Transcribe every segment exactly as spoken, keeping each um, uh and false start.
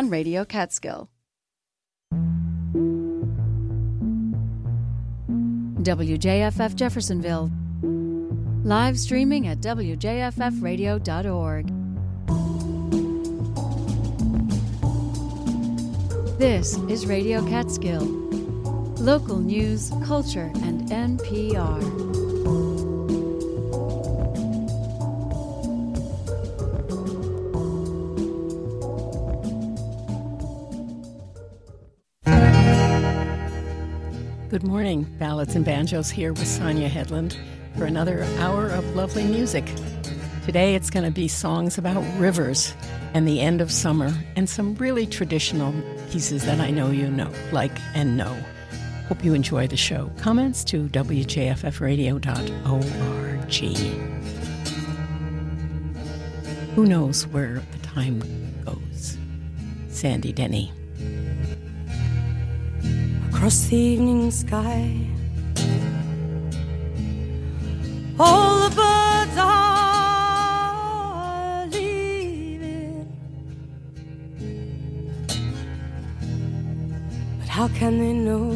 on Radio Catskill. W J F F Jeffersonville. Live streaming at w j f f radio dot org. This is Radio Catskill. Local news, culture, and N P R. Good morning. Ballads and Banjos here with Sonia Headland for another hour of lovely music. Today it's going to be songs about rivers and the end of summer and some really traditional pieces that I know you know, like and know. Hope you enjoy the show. Comments to w j f f radio dot org. Who knows where the time goes? Sandy Denny. Across the evening sky, all the birds are leaving, but how can they know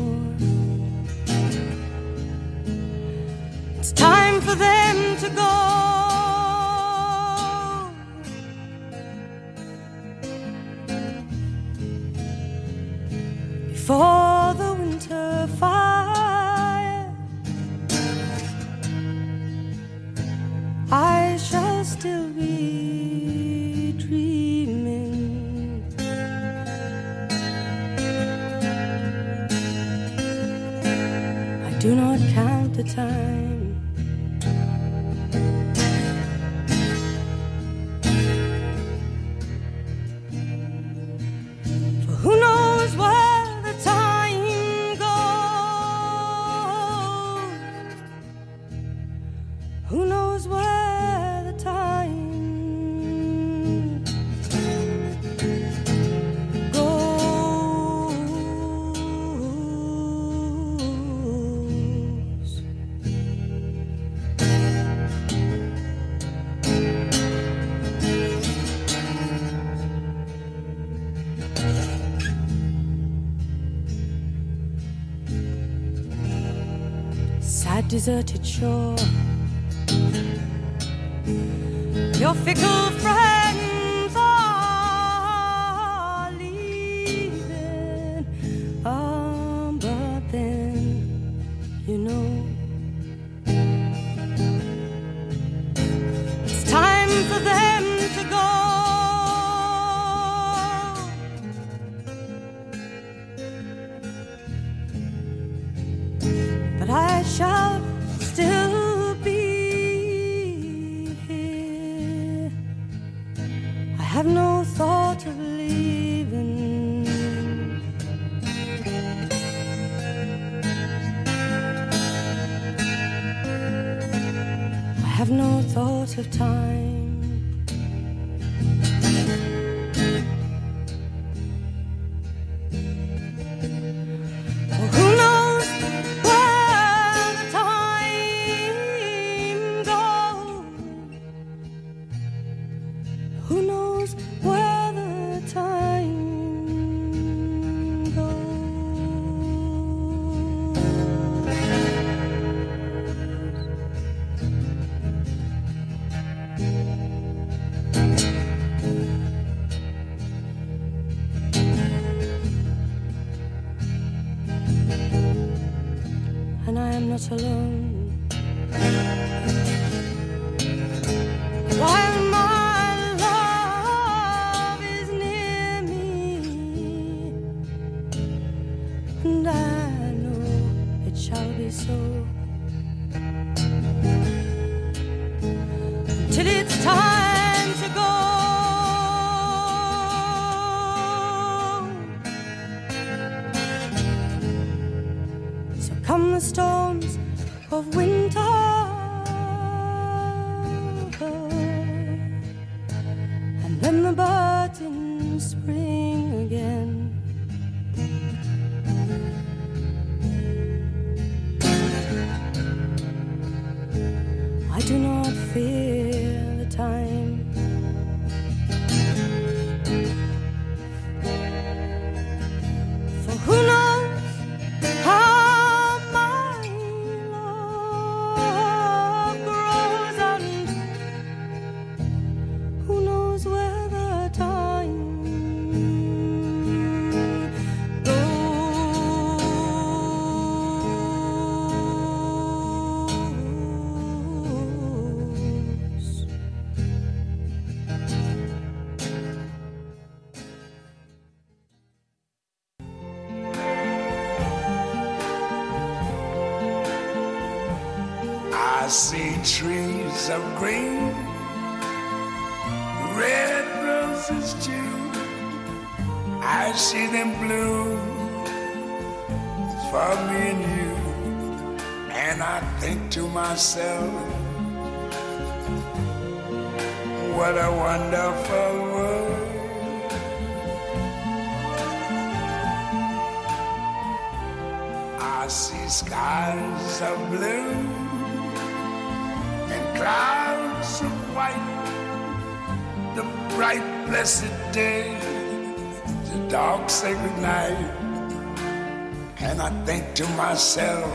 it's time for them to go? Before the winter fire, I shall still be dreaming. I do not count the time. For who knows where the time goes? Who knows where the time goes? Sad deserted shore, your fickle friends are leaving. Oh, but then, you know, it's time for them to go. But I shall still be here. I have no thought of leaving. I have no thought of time. Oh, who knows where the time goes? Who knows where the time and I am not alone. While my love is near me, and I know it shall be so, till it's time to go. So come the storms of winter, and then the birds in spring again. I do not fear the time. see trees of green, red roses too. I see them bloom for me and you. And I think to myself, what a wonderful world. I see skies of blue and clouds of white, the bright blessed day, the dark sacred night. And I think to myself,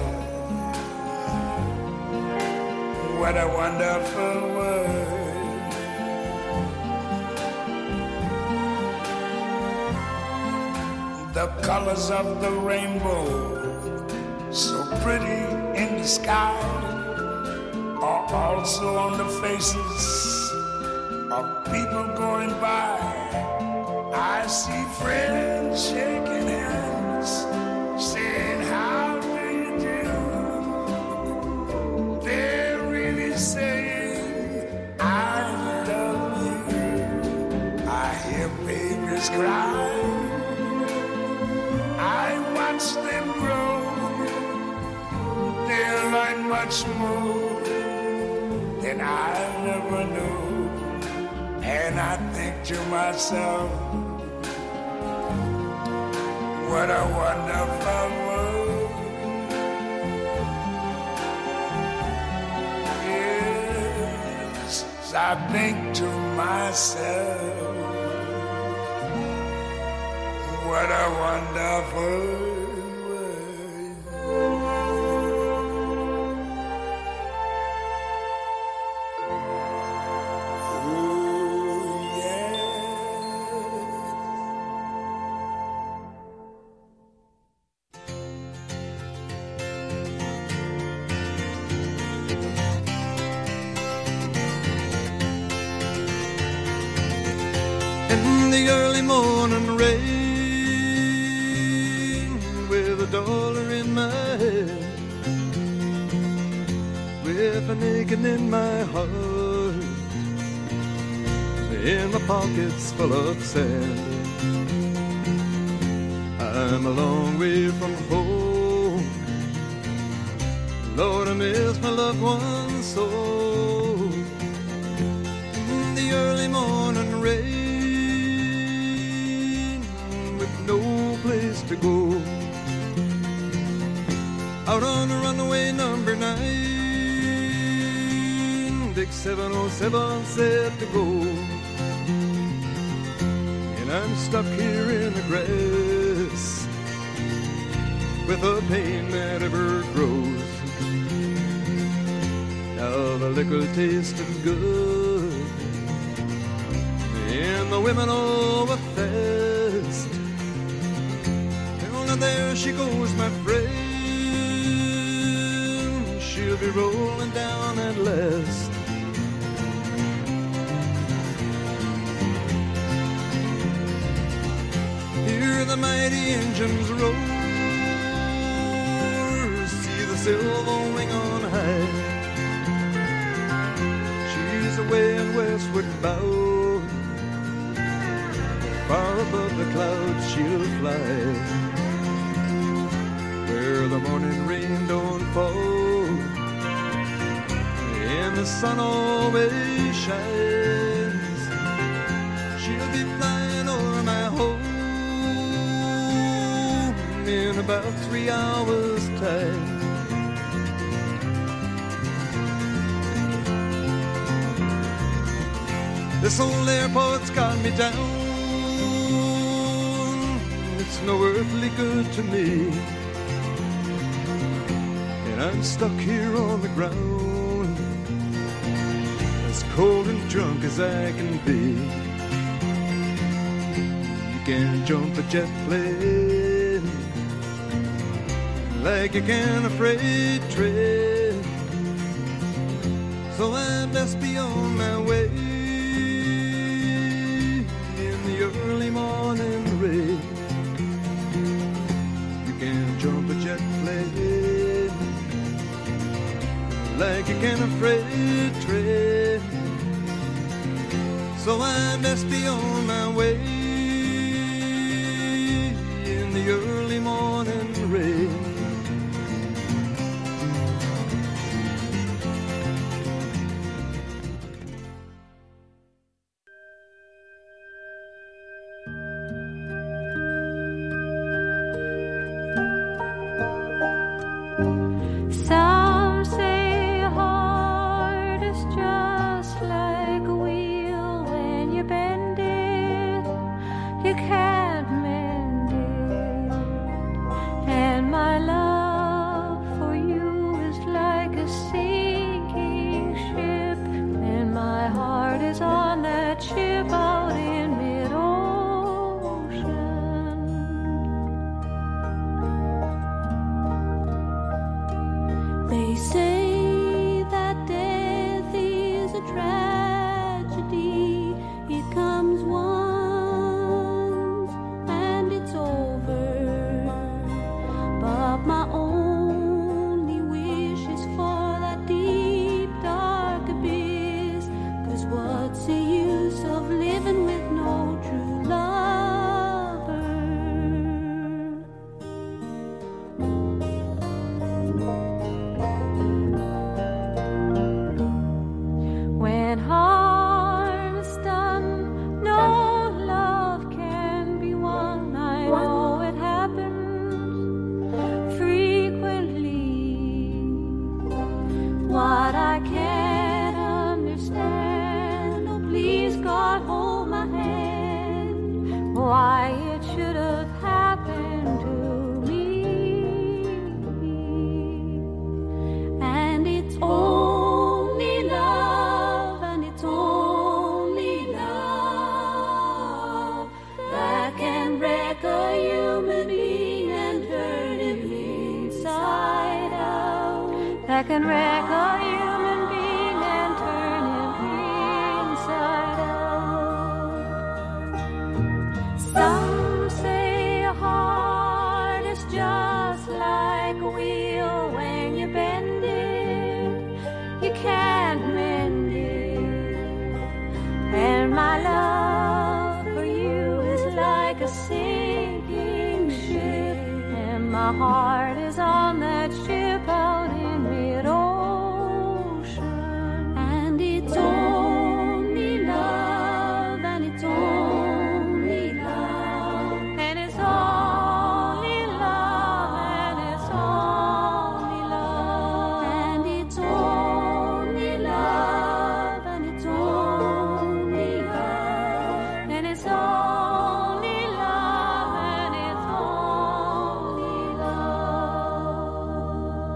what a wonderful world. The colors of the rainbow, so pretty in the sky, are also on the faces of people going by. I see friends shaking hands, saying, how do you do? They're really saying, I love you. I hear babies cry, I watch them grow. They'll learn much more than I never knew. And I think to myself, what a wonderful world. Yes, I think to myself, what a wonderful world. In the early morning rain, with a dollar in my hand, with an aching in my heart, in my pockets full of sand. I'm a long way from home, Lord, I miss my loved ones so. In the early morning rain, no place to go, out on the runaway number nine, Dick seven oh seven said to go, and I'm stuck here in the grass with a pain that ever grows. Now the liquor tasted good, and the women all were fast. There she goes, my friend, she'll be rolling down at last. Hear the mighty engines roar, see the silver wing on high. She's away and westward bound, far above the clouds she'll fly, where the morning rain don't fall and the sun always shines. She'll be flying over my home in about three hours' time. This old airport's got me down, it's no earthly good to me, and I'm stuck here on the ground, as cold and drunk as I can be. You can jump a jet plane like you can a freight train, so I best be on my way in the early morning rain. You can jump a jet plane like a kind of freight train. So I best be on my way in the early morning rain. That can wreck a human being and turn him inside out. Some say a heart is just like a wheel. When you bend it, you can't mend it. And my love for you is like a sinking ship, and my heart is on that ship out in mid-ocean. And it's only love, and it's only love, and it's only love, and it's only love, and it's only love, and it's only love, and it's only love, and it's only love.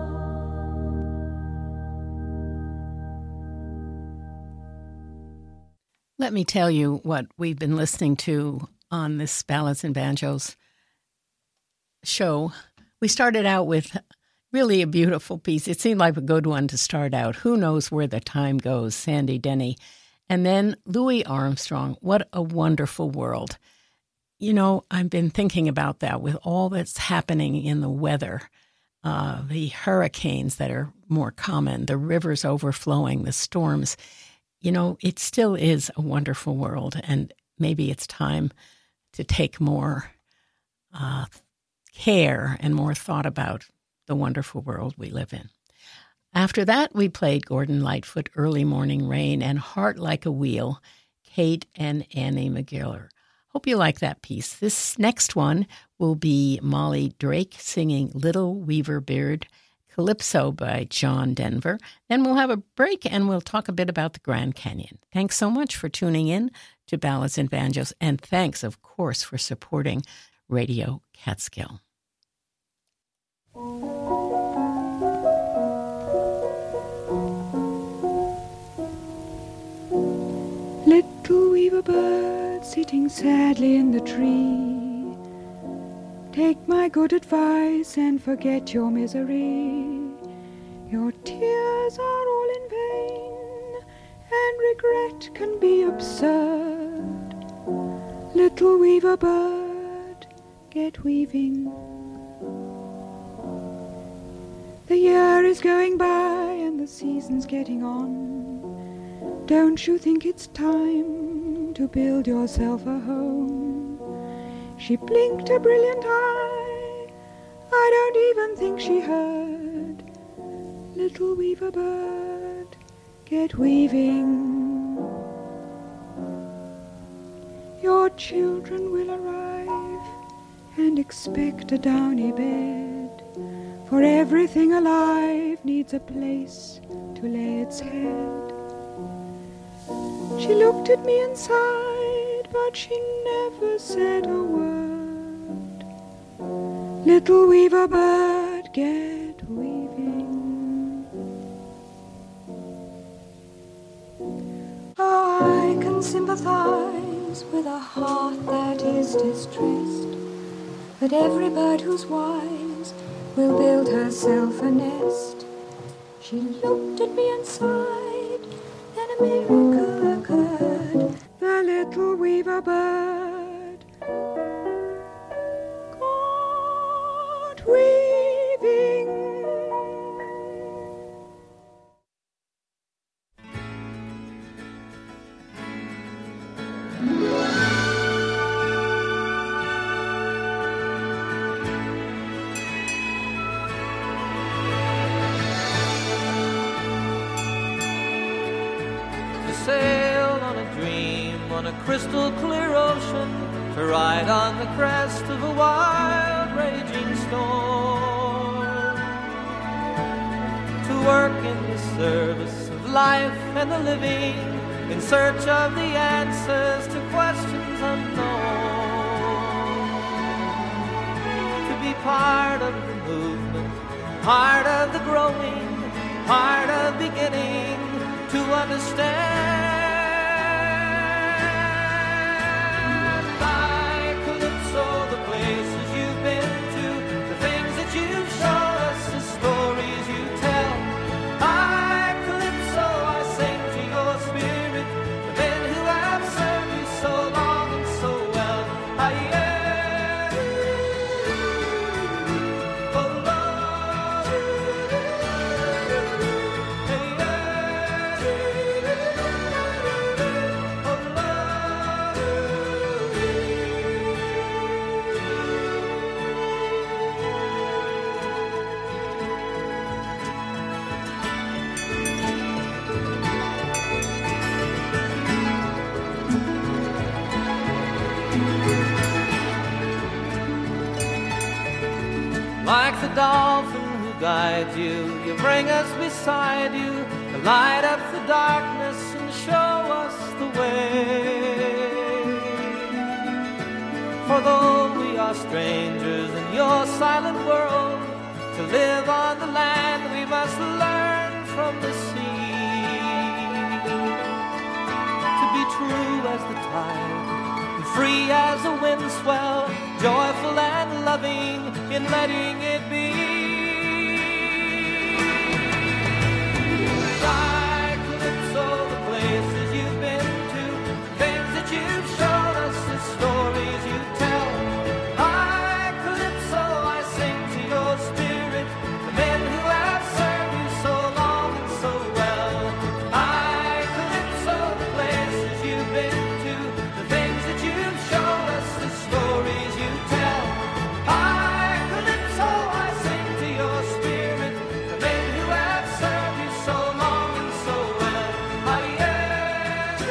Let me tell you what we've been listening to on this Ballads and Banjos show. We started out with really a beautiful piece. It seemed like a good one to start out. Who Knows Where the Time Goes, Sandy Denny. And then Louis Armstrong. What a wonderful world. You know, I've been thinking about that with all that's happening in the weather. Uh, the hurricanes that are more common, the rivers overflowing, the storms. You know, it still is a wonderful world, and maybe it's time to take more uh, care and more thought about the wonderful world we live in. After that, we played Gordon Lightfoot, Early Morning Rain, and Heart Like a Wheel, Kate and Annie McGiller. Hope you like that piece. This next one will be Molly Drake singing Little Weaver Beard, Calypso by John Denver. Then we'll have a break and we'll talk a bit about the Grand Canyon. Thanks so much for tuning in to Ballads and Banjos, and thanks, of course, for supporting Radio Catskill. Little weaver bird sitting sadly in the tree, take my good advice and forget your misery. Your tears are all in vain, and regret can be absurd. Little weaver bird, get weaving. The year is going by and the season's getting on. Don't you think it's time to build yourself a home? She blinked a brilliant eye, I don't even think she heard. Little weaver bird, get weaving. Your children will arrive and expect a downy bed, for everything alive needs a place to lay its head. She looked at me and sighed, but she never said a word. Little weaver bird, get weaving. Oh, I can sympathize with a heart that is distressed, but every bird who's wise will build herself a nest. She looked at me and sighed, then a miracle occurred. The little weaver bird got weaving. Sail on a dream on a crystal clear ocean, to ride on the crest of a wild raging storm, to work in the service of life and the living, in search of the answers to questions unknown, to be part of the movement, part of the growing, part of beginning, to understand. I Calypso, the places you've been to, the things that you've shown us, the stories you tell. I Calypso, I sing to your spirit, the men who have served you so long and so well. I am, oh Lord, hey, like the dolphin who guides you, you bring us beside you, to light up the darkness and show us the way. For though we are strangers in your silent world, to live on the land we must learn from the sea, to be true as the tide, and free as a wind swell, joyful and loving in letting it be. Like Calypso, the places you've been to, things that you've shown us, the stories you tell. Like Calypso, I sing to your spirit, the men who have served you so long and so well. Like Calypso, the places you've been to, the things that you've shown us, the stories you tell. I Calypso, I sing to your spirit, the men who have served you so long and so well. Aye, aye,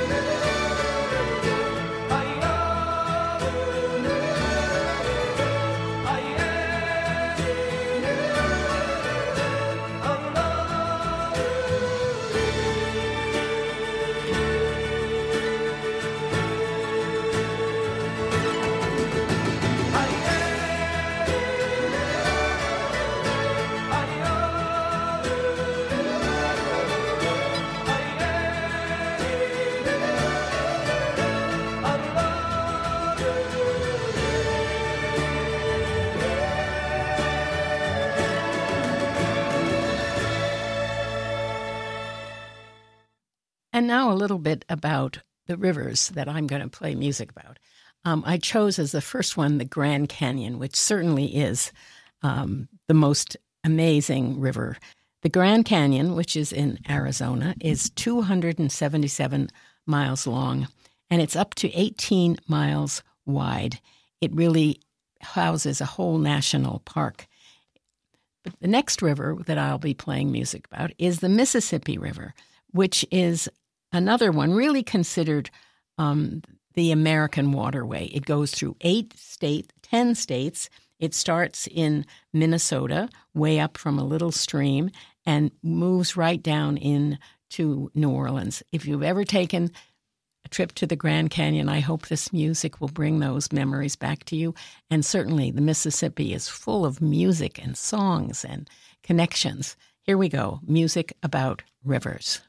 And now a little bit about the rivers that I'm going to play music about. Um, I chose as the first one the Grand Canyon, which certainly is um, the most amazing river The Grand Canyon, which is in Arizona, is two hundred seventy-seven miles long, and it's up to eighteen miles wide. It really houses a whole national park. But the next river that I'll be playing music about is the Mississippi River, which is another one really considered um, the American waterway. It goes through eight states, ten states. It starts in Minnesota, way up from a little stream, and moves right down into New Orleans. If you've ever taken a trip to the Grand Canyon, I hope this music will bring those memories back to you. And certainly the Mississippi is full of music and songs and connections. Here we go, music about rivers.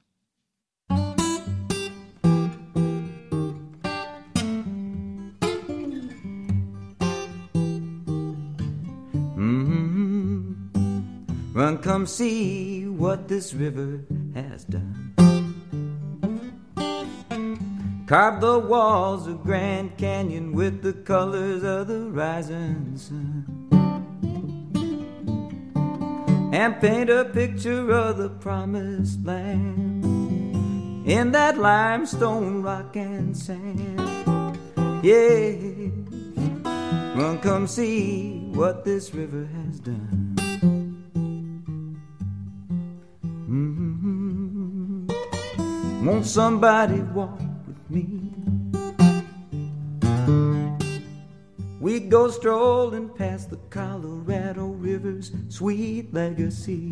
Run, come see what this river has done. Carved the walls of Grand Canyon with the colors of the rising sun, and paint a picture of the promised land in that limestone rock and sand. Yeah, run, come see what this river has done. Won't somebody walk with me? We go strolling past the Colorado River's sweet legacy.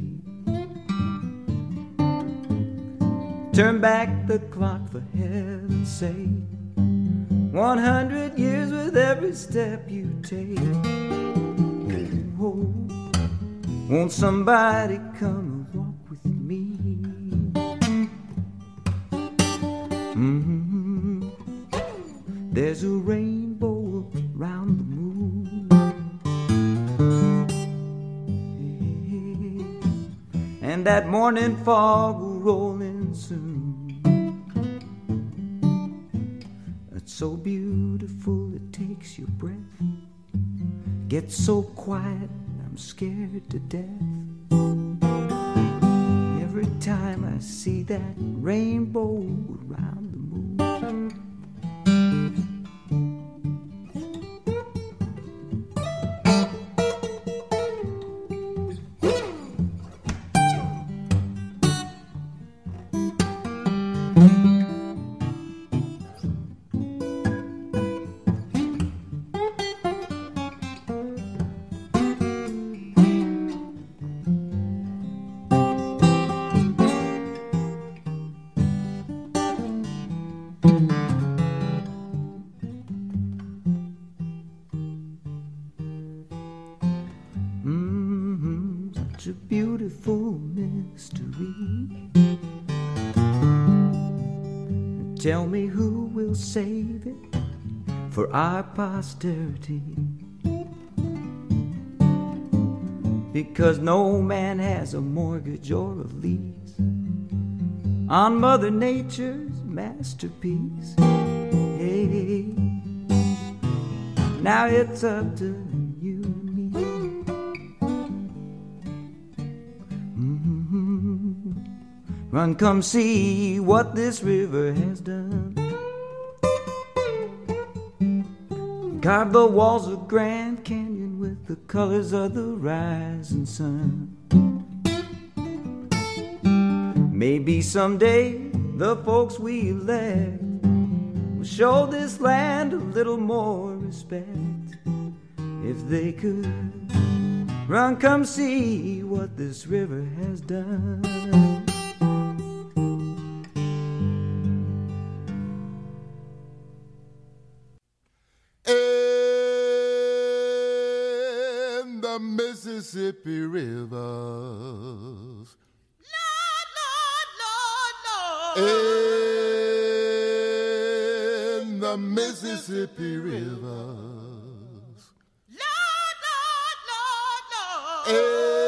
Turn back the clock for heaven's sake. One hundred years with every step you take. Oh, oh. Won't somebody come and walk with me? Mm-hmm. There's a rainbow around the moon, yeah. And that morning fog will roll in soon. It's so beautiful it takes your breath. Gets so quiet I'm scared to death. Every time I see that rainbow around the moon. Tell me who will save it for our posterity, because no man has a mortgage or a lease on Mother Nature's masterpiece. Hey, now it's up to you and me. Mm-hmm. Run, come see what this river has done. Carved the walls of Grand Canyon with the colors of the rising sun. Maybe someday the folks we elect will show this land a little more respect. If they could run, come see what this river has done. In the Mississippi rivers, Lord, Lord, Lord, Lord. In the Mississippi rivers, Lord, Lord, Lord, Lord.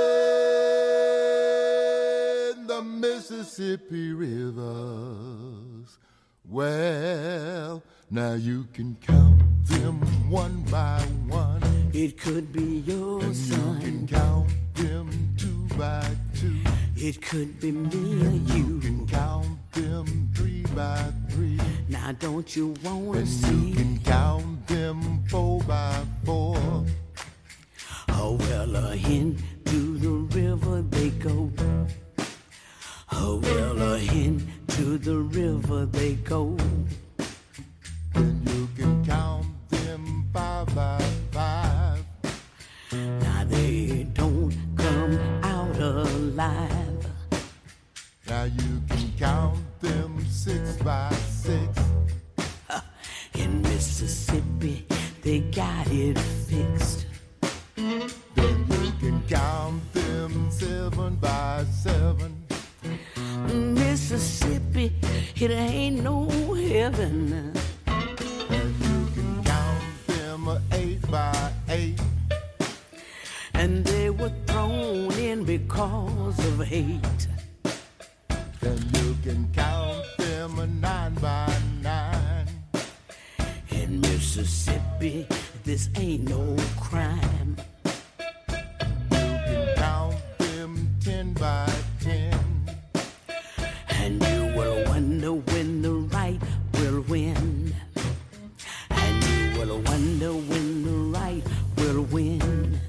in the Mississippi rivers. Well, now you can count them one by one. It could be your and son. you can count them two by two. It could be me or you. You can count them three by three. Now don't you wanna And see? you can count them four by four. Oh, well, uh, into the river they go. Oh, well, uh, into the river they go. And you can count them five by five. Now they don't come out alive. Now you can count them six by six. In Mississippi, they got it fixed. Then you can count them seven by seven. Mississippi, it ain't no heaven. And you can count them eight by eight. And they were thrown in because of hate. Then you can count them a nine by nine. In Mississippi, this ain't no crime. You can count them ten by ten. And you will wonder when the right will win. And you will wonder when the right will win.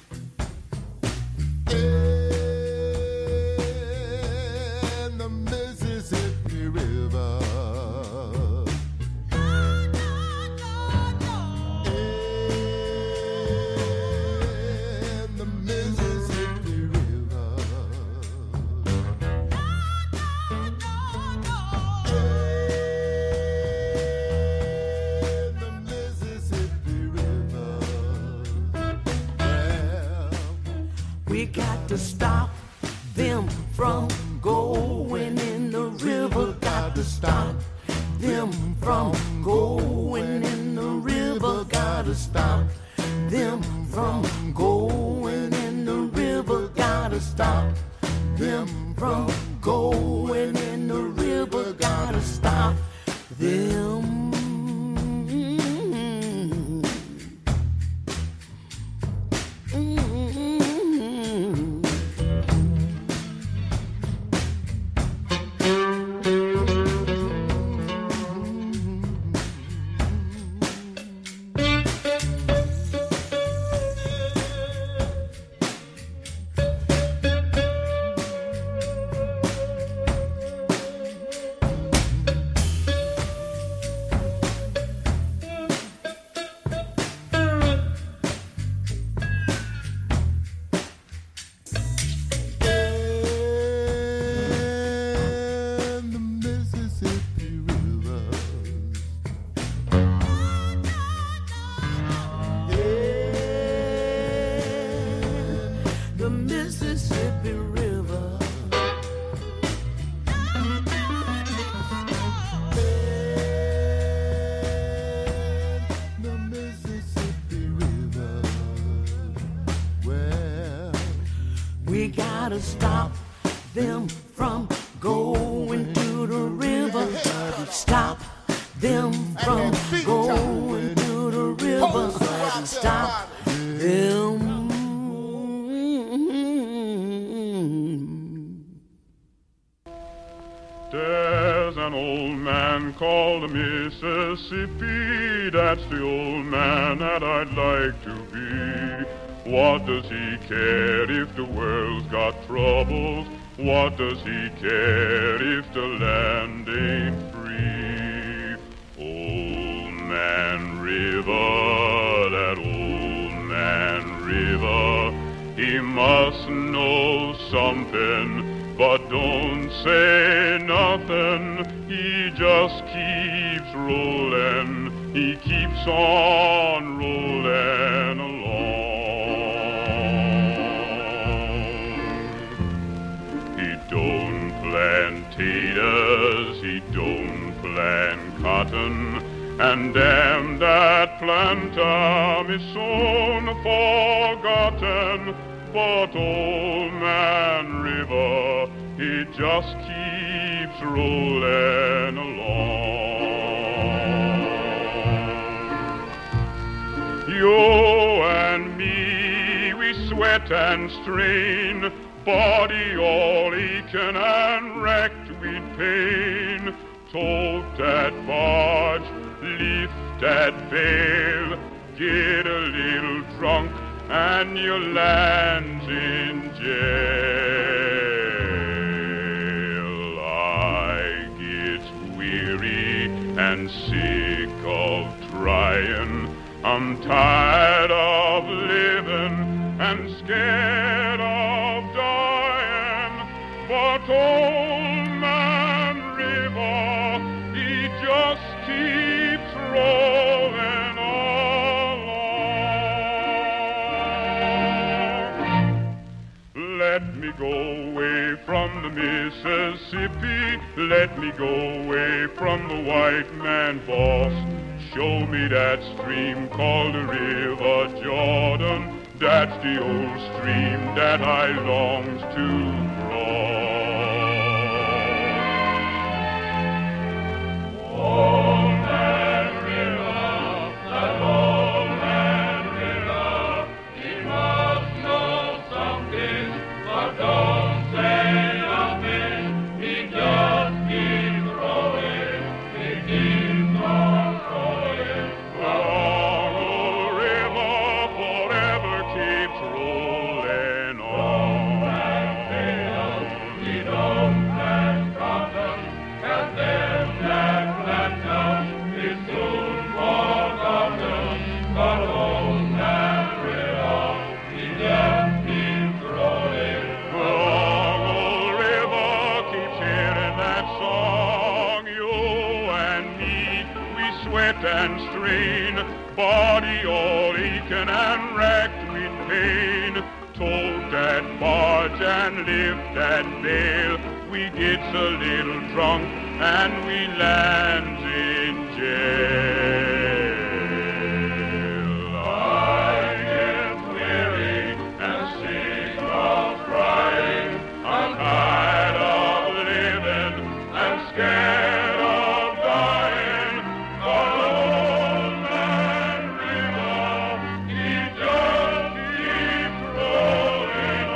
In the Mississippi River. In the Mississippi River. In the Mississippi River. Well, We got to stop them from going in the river. Got to stop them from going in the river. Got to stop them from going in the river. Got to stop them from going in the river. Got to stop them. We gotta stop them from going to the river. Stop them from going to the river. Stop them. There's an old man called Mississippi. That's the old man that I'd like to be. What does he care if the world's got troubles? What does he care if the land ain't free? Old Man River, that old man River, he must know something, but don't say nothing. He just keeps rolling, he keeps on rolling along. He don't plant taters, he don't plant cotton, and damn that planter is soon forgotten. But old Man River, he just keeps rolling along. You and me, we sweat and strain, body all aching and wrecked with pain. Tote that barge, lift that bale, get a little drunk and you land in jail. I get weary and sick of trying. I'm tired of living and scared of dying. But old man River, he just keeps rolling along. Let me go away from the Mississippi. Let me go away from the white man boss. Show me that stream called the River Jordan. That's the old stream that I longs to cross. Old man River, that old man River, he must know something, but don't say nothing. He just keeps rolling, he keeps on rolling. Along old river forever keeps rolling on. He don't plant cotton, and then that platinum is soon forgotten. But old man River, he just keeps rolling. Along old river keeps hearing that song. You and me, we sweat and strain, body all aching and racked with pain. Tote that barge and lift that bale, we gets a little drunk and we lands in jail. I get weary and sick of crying. I'm tired of living and scared of dying. But old man River, he just keeps rolling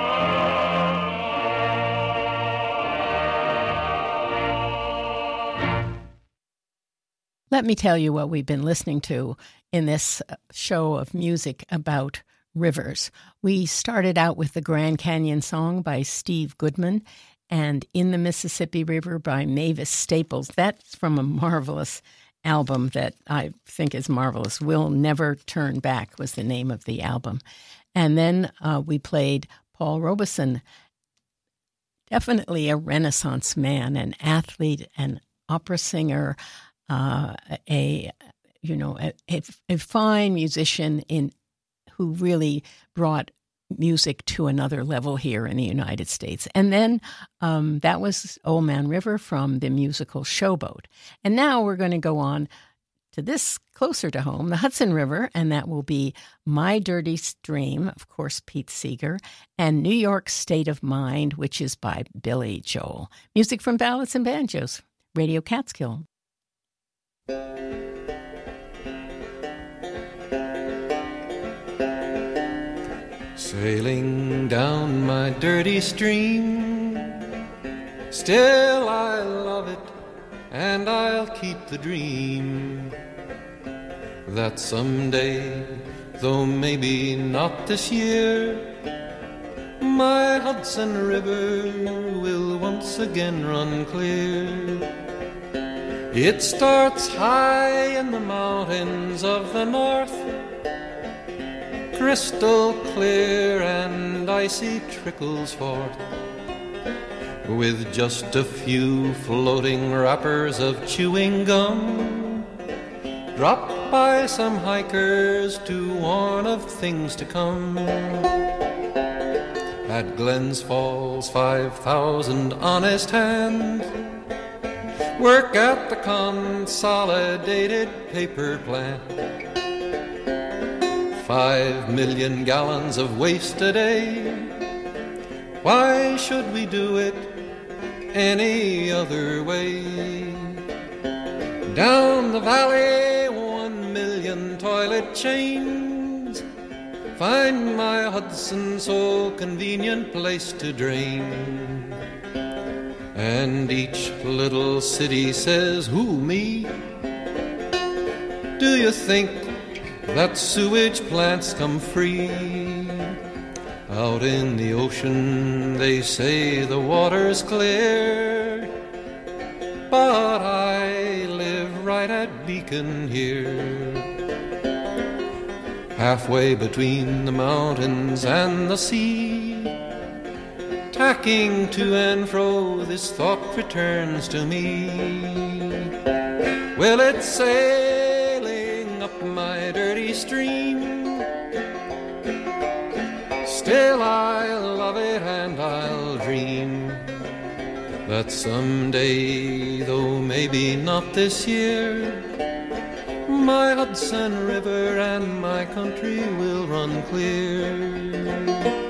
on. Let me tell you what we've been listening to in this show of music about rivers. We started out with the Grand Canyon Song by Steve Goodman and In the Mississippi River by Mavis Staples. That's from a marvelous album that I think is marvelous. We'll Never Turn Back was the name of the album. And then uh, we played Paul Robeson, definitely a Renaissance man, an athlete, an opera singer, uh, a you know a, a, a fine musician in who really brought music to another level here in the United States. And then um, that was Old Man River from the musical Showboat. And now we're going to go on to this closer to home, the Hudson River, and that will be My Dirty Stream, of course, Pete Seeger, and New York State of Mind, which is by Billy Joel. Music from Ballads and Banjos, Radio Catskill. Sailing down my dirty stream, still I love it, and I'll keep the dream that someday, though maybe not this year, my Hudson River will once again run clear. It starts high in the mountains of the north, crystal clear and icy trickles forth, with just a few floating wrappers of chewing gum, dropped by some hikers to warn of things to come. At Glens Falls, five thousand honest hands work at the consolidated paper plant. Five million gallons of waste a day. Why should we do it any other way? Down the valley, one million toilet chains find my Hudson so convenient place to drain. And each little city says, who, me? Do you think that sewage plants come free? Out in the ocean they say the water's clear, but I live right at Beacon here, halfway between the mountains and the sea. Tacking to and fro, this thought returns to me. Will it sailing up my dirty stream? Still I'll love it and I'll dream that someday, though maybe not this year, my Hudson River and my country will run clear.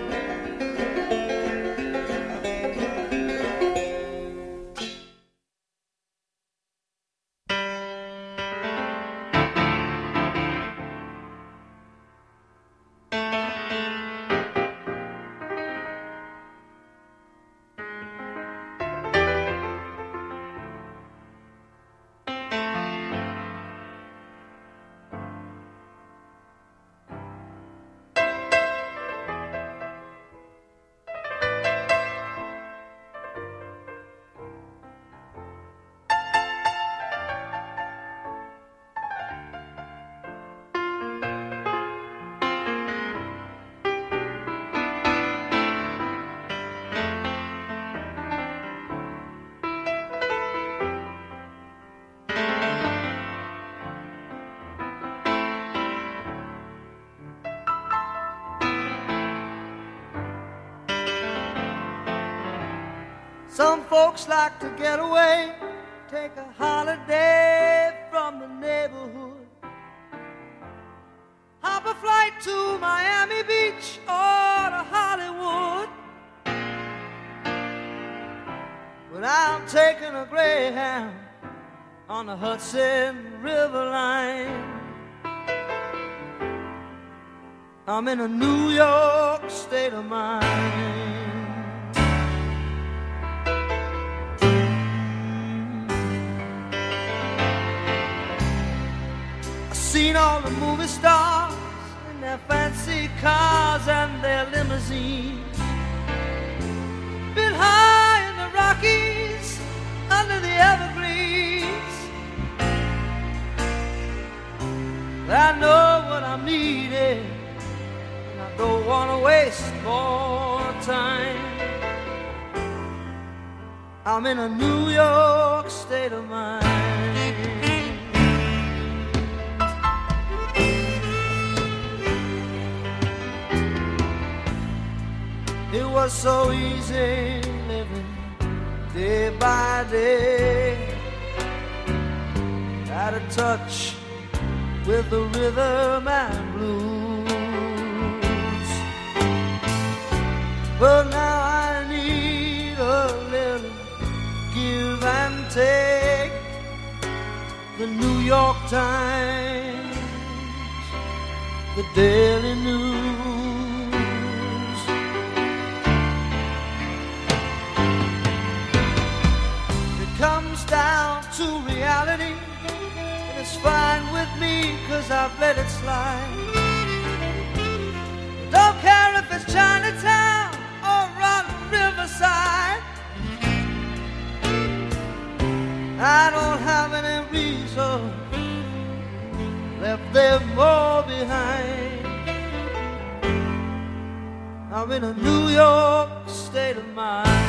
Some folks like to get away, take a holiday from the neighborhood, hop a flight to Miami Beach or to Hollywood. But I'm taking a Greyhound on the Hudson River line. I'm in a New York state of mind. Seen all the movie stars in their fancy cars and their limousines. Been high in the Rockies, under the evergreens. I know what I'm needing, and I don't want to waste more time. I'm in a New York state of mind. It was so easy living day by day, out of touch with the rhythm and blues. But now I need a little give and take. The New York Times, the Daily News. Comes down to reality, and it's fine with me, cause I've let it slide. Don't care if it's Chinatown or on Riverside. I don't have any reason left there more behind. I'm in a New York state of mind.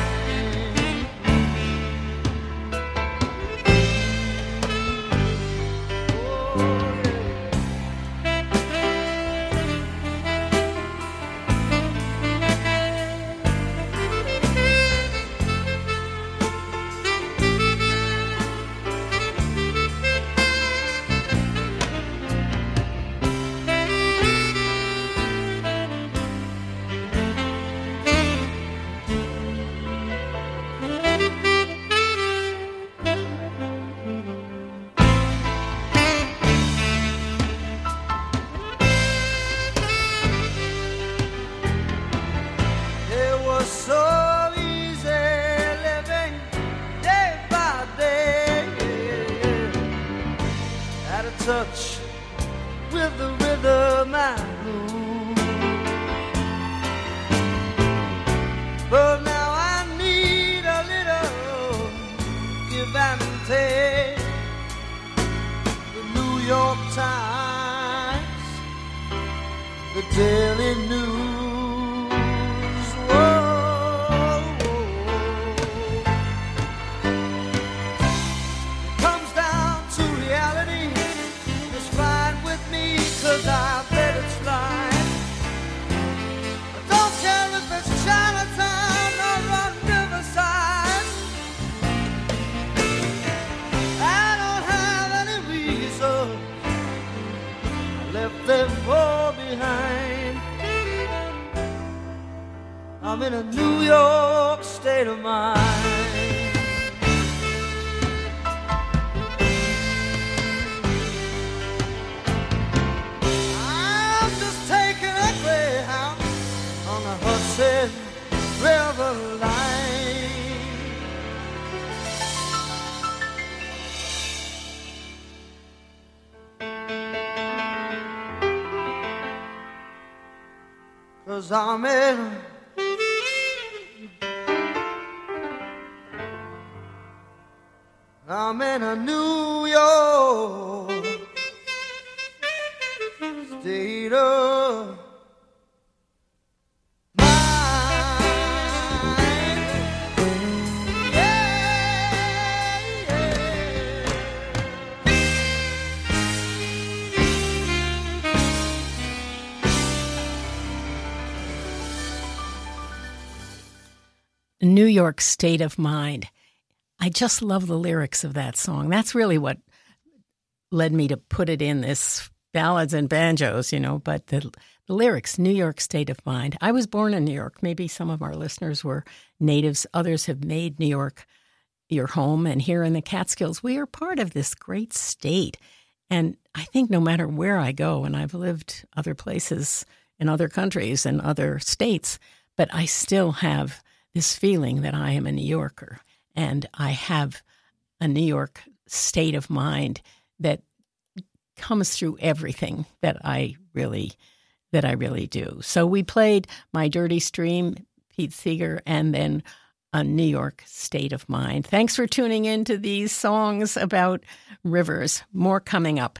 I'm in a New York state of mind. I'm just taking a Greyhound on the Hudson River line. Cause I'm in a I'm in a New York state of New York State of Mind. I just love the lyrics of that song. That's really what led me to put it in this Ballads and Banjos, you know, but the, the lyrics, New York State of Mind. I was born in New York. Maybe some of our listeners were natives. Others have made New York your home. And here in the Catskills, we are part of this great state. And I think no matter where I go, and I've lived other places in other countries and other states, but I still have this feeling that I am a New Yorker. And I have a New York state of mind that comes through everything that I really, that I really do. So we played My Dirty Stream, Pete Seeger, and then a New York state of mind. Thanks for tuning in to these songs about rivers. More coming up.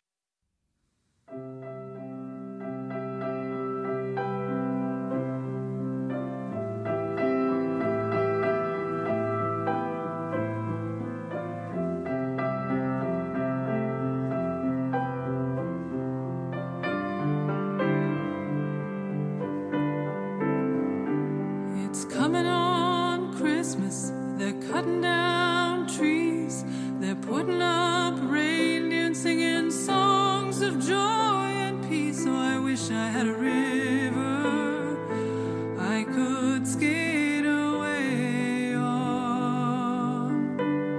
It's coming on Christmas, they're cutting down trees, they're putting up reindeer and singing songs of joy and peace. So I wish I had a river I could skate away on.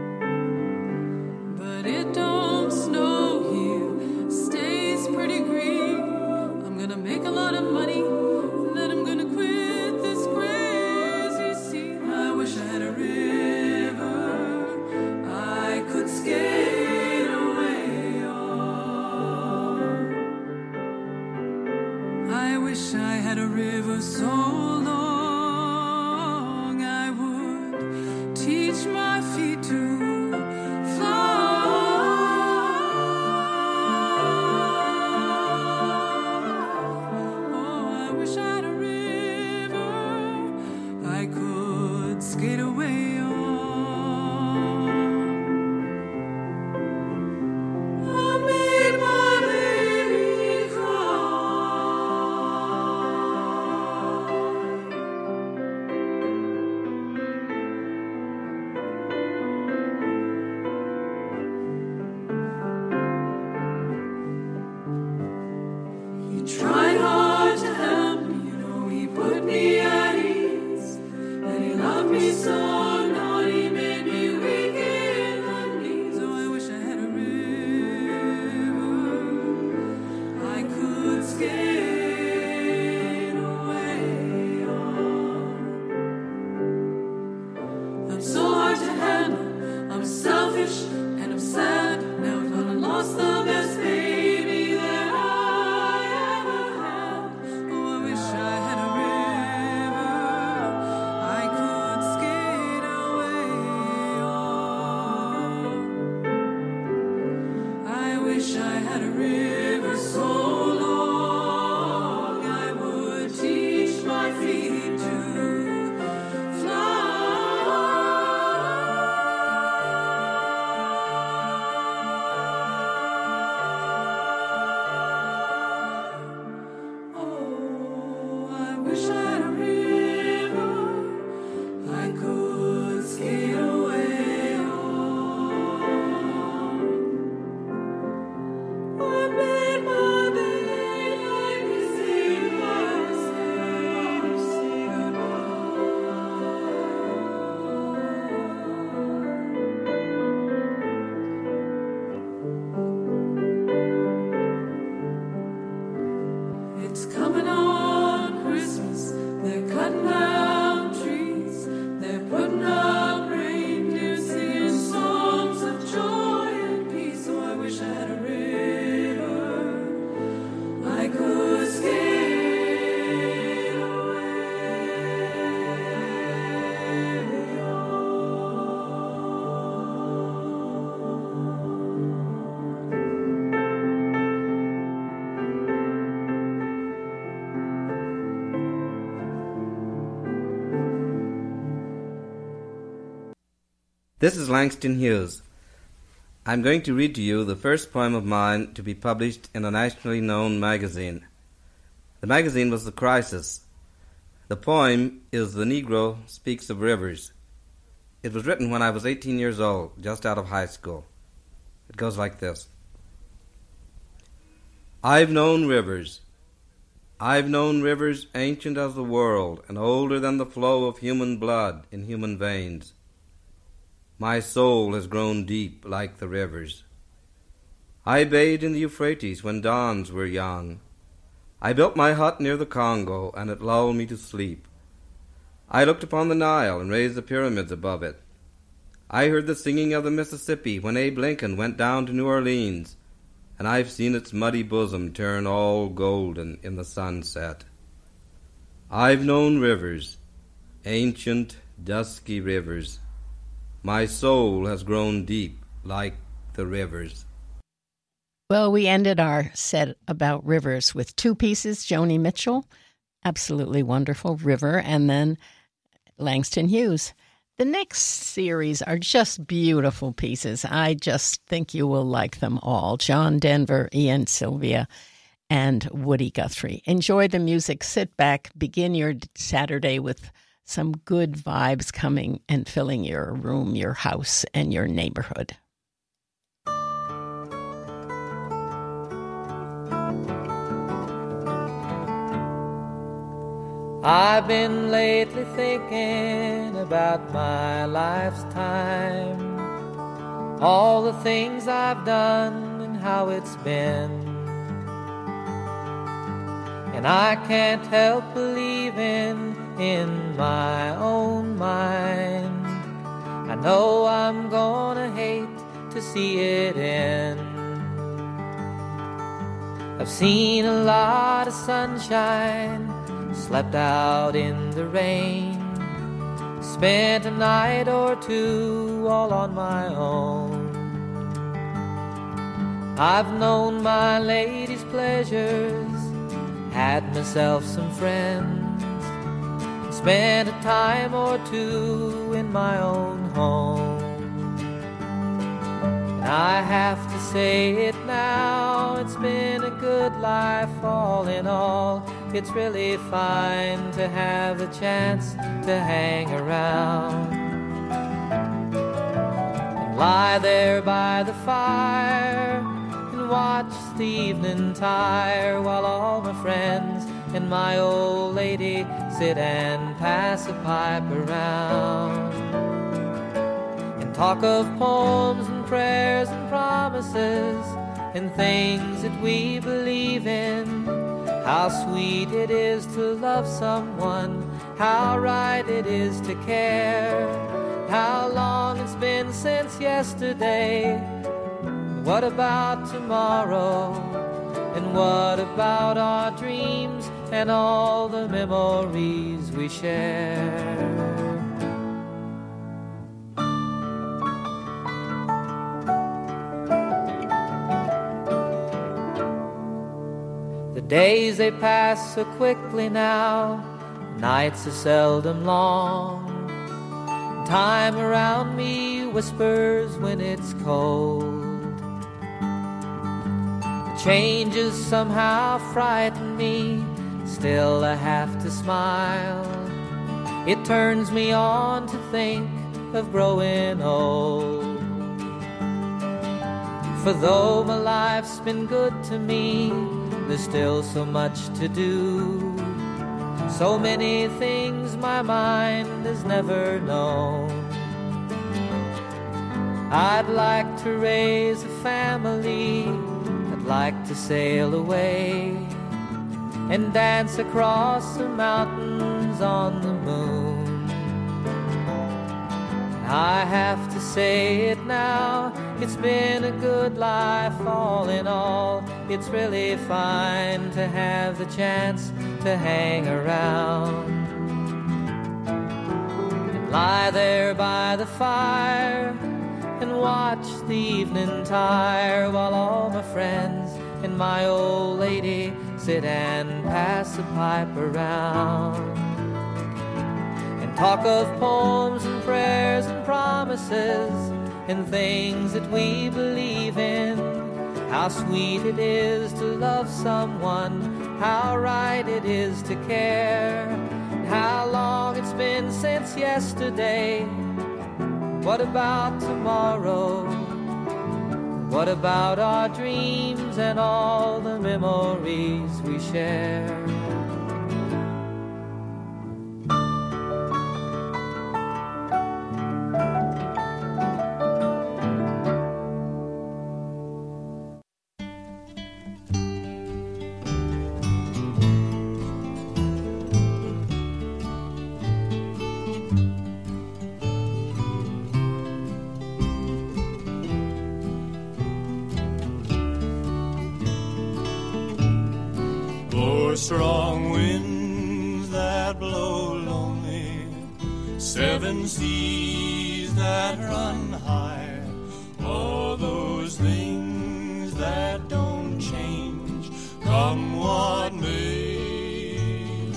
But it don't snow here, stays pretty green. I'm gonna make a lot of money, then I'm gonna quit this crazy scene. I wish I had a river I could skate away on. I wish I had a river so long I would teach my feet to fly. Oh, I wish I had a river I could skate away on. I made my baby cry. He tried hard to help me, you know, he put me at ease. And he loved me so not he made me weak in the knees. Oh, I wish I had a river I could skate away on. I'm so hard to handle, I'm selfish and I'm sad. Now I've gone and lost the best baby that I ever had. Oh, I wish I had a river I could skate away on. I wish I had a river so long I would teach my feet to fly. Oh, I wish I had a river I could skate away on. I made my baby sing my sing, say goodbye. This is Langston Hughes. I'm going to read to you the first poem of mine to be published in a nationally known magazine. The magazine was The Crisis. The poem is The Negro Speaks of Rivers. It was written when I was eighteen years old, just out of high school. It goes like this. I've known rivers. I've known rivers ancient as the world and older than the flow of human blood in human veins. My soul has grown deep like the rivers. I bathed in the Euphrates when dawns were young. I built my hut near the Congo, and it lulled me to sleep. I looked upon the Nile and raised the pyramids above it. I heard the singing of the Mississippi when Abe Lincoln went down to New Orleans, and I've seen its muddy bosom turn all golden in the sunset. I've known rivers, ancient, dusky rivers. My soul has grown deep like the rivers. Well, we ended our set about rivers with two pieces. Joni Mitchell, absolutely wonderful, River, and then Langston Hughes. The next series are just beautiful pieces. I just think you will like them all. John Denver, Ian Sylvia, and Woody Guthrie. Enjoy the music. Sit back. Begin your Saturday with some good vibes coming and filling your room, your house, and your neighborhood. I've been lately thinking about my life's time, all the things I've done and how it's been. And I can't help believing in my own mind. I know I'm gonna hate to see it end. I've seen a lot of sunshine, slept out in the rain, spent a night or two all on my own. I've known my lady's pleasures, had myself some friends, spent a time or two in my own home. And I have to say it now, it's been a good life all in all. It's really fine to have the chance to hang around and lie there by the fire and watch the evening tire while all my friends and my old lady sit and pass a pipe around and talk of poems and prayers and promises and things that we believe in. How sweet it is to love someone, how right it is to care, how long it's been since yesterday. What about tomorrow? And what about our dreams and all the memories we share? Days they pass so quickly now, nights are seldom long. Time around me whispers when it's cold. The changes somehow frighten me, still I have to smile. It turns me on to think of growing old. For though my life's been good to me, there's still so much to do, so many things my mind has never known. I'd like to raise a family, I'd like to sail away and dance across the mountains on the moon. I have to say it now, it's been a good life all in all. It's really fine to have the chance to hang around and lie there by the fire and watch the evening tire while all my friends and my old lady sit and pass the pipe around. talk of poems and prayers and promises and things that we believe in. How sweet it is to love someone, how right it is to care, and how long it's been since yesterday. What about tomorrow? What about our dreams and all the memories we share? Strong winds that blow lonely, seven seas that run high, all those things that don't change, come what may.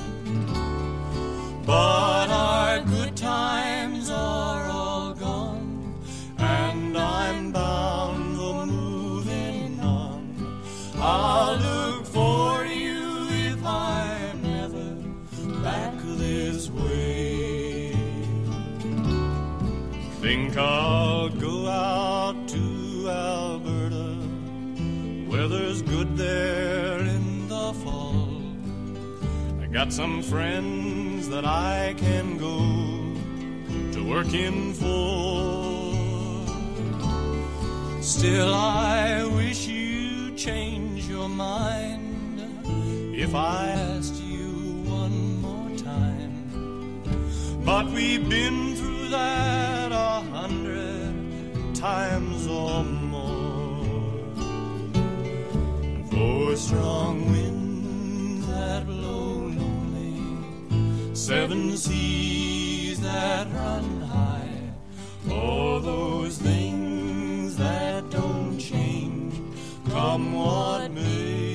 But our good times are all gone, and I'm bound for moving on. I'll look for you I'm never back this way. Think I'll go out to Alberta, weather's good there in the fall. I got some friends that I can go to working for. Still I wish you'd change your mind if I asked you one more time. But we've been through that a hundred times or more. Four strong winds that blow lonely, seven seas that run high, all those things that don't change, come what may.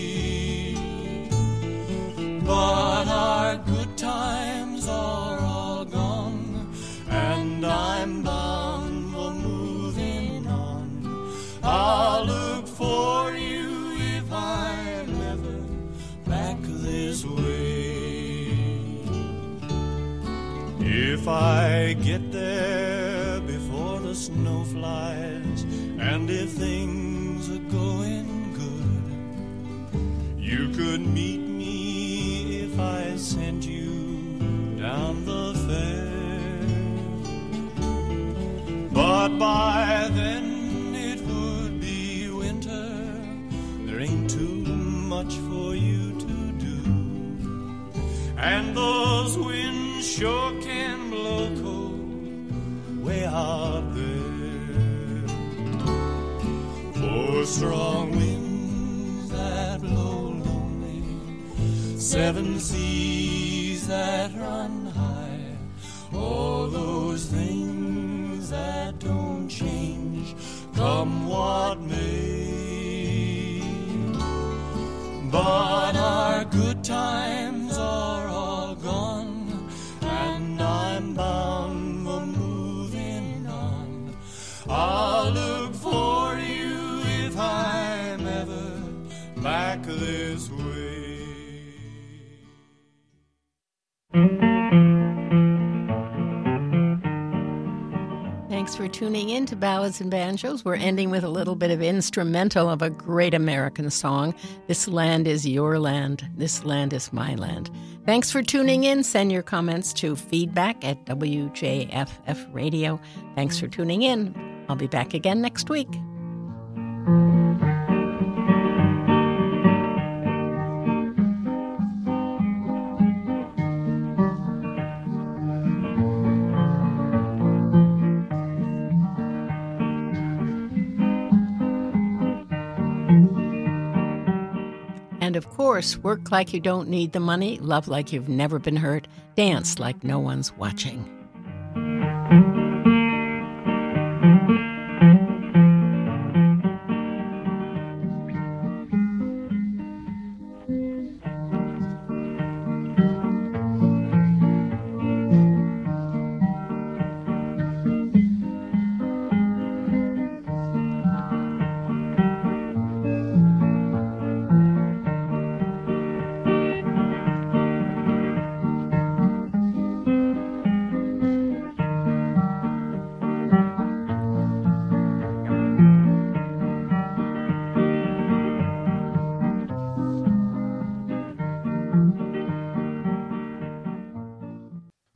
But our good times are all gone, and I'm bound for moving on. I'll look for you if I'm ever back this way. If I get there before the snow flies, and if things are going good, you could meet me if I sent you down the fair. But by then it would be winter, there ain't too much for you to do, and those winds sure can blow cold way out there. Four strong winds that blow lonely, seven seas that run high, all those things that don't change, come what may. But our good times are all gone, and I'm bound for moving on. I'll look for you if I'm ever back this way. Thanks for tuning in to Ballads and Banjos. We're ending with a little bit of instrumental of a great American song. This land is your land. This land is my land. Thanks for tuning in. Send your comments to feedback at W J F F Radio. Thanks for tuning in. I'll be back again next week. And of course, work like you don't need the money, love like you've never been hurt, dance like no one's watching.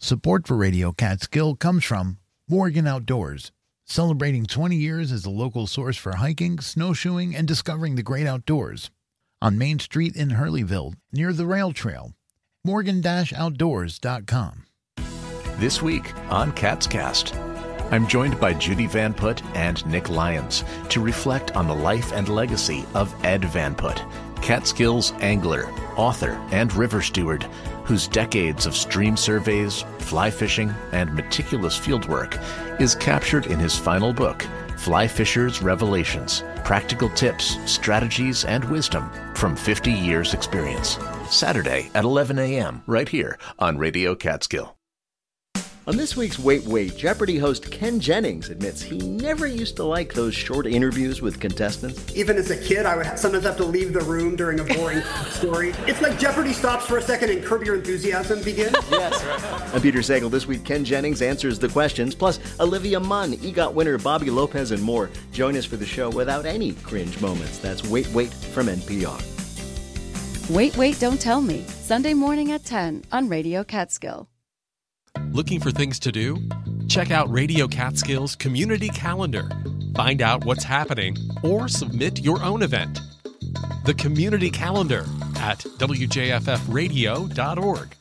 Support for Radio Catskill comes from Morgan Outdoors, celebrating twenty years as the local source for hiking, snowshoeing, and discovering the great outdoors. On Main Street in Hurleyville, near the rail trail. morgan outdoors dot com. This week on CatsCast, I'm joined by Judy Van Put and Nick Lyons to reflect on the life and legacy of Ed Van Put, Catskills angler, author, and river steward, whose decades of stream surveys, fly fishing, and meticulous fieldwork is captured in his final book, Fly Fisher's Revelations, Practical Tips, Strategies, and Wisdom from fifty years experience. Saturday at eleven a.m. right here on Radio Catskill. On this week's Wait Wait, Jeopardy host Ken Jennings admits he never used to like those short interviews with contestants. Even as a kid, I would sometimes have to leave the room during a boring story. It's like Jeopardy stops for a second and Curb Your Enthusiasm begins. Yes. I'm Peter Sagal. This week, Ken Jennings answers the questions, plus Olivia Munn, EGOT winner Bobby Lopez, and more. Join us for the show without any cringe moments. That's Wait Wait from N P R. Wait, Wait, Don't Tell Me, Sunday morning at ten on Radio Catskill. Looking for things to do? Check out Radio Catskill's community calendar. Find out what's happening or submit your own event. The community calendar at w j f f radio dot org.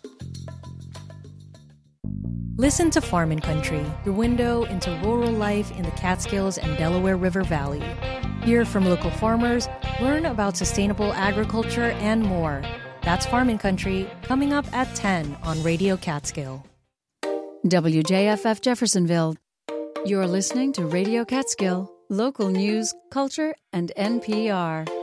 Listen to Farm and Country, your window into rural life in the Catskills and Delaware River Valley. Hear from local farmers, learn about sustainable agriculture, and more. That's Farm and Country, coming up at ten on Radio Catskill. W J F F Jeffersonville. You're listening to Radio Catskill, local news, culture, and N P R.